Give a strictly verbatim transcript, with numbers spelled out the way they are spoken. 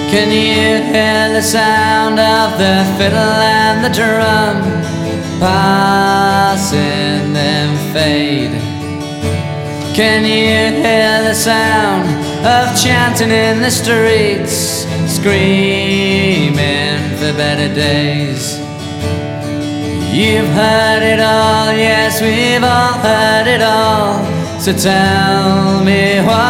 Can you hear the sound of the fiddle and the drum passing then fade? Can you hear the sound of chanting in the streets, screaming for better days? You've heard it all, yes, we've all heard it all. So tell me why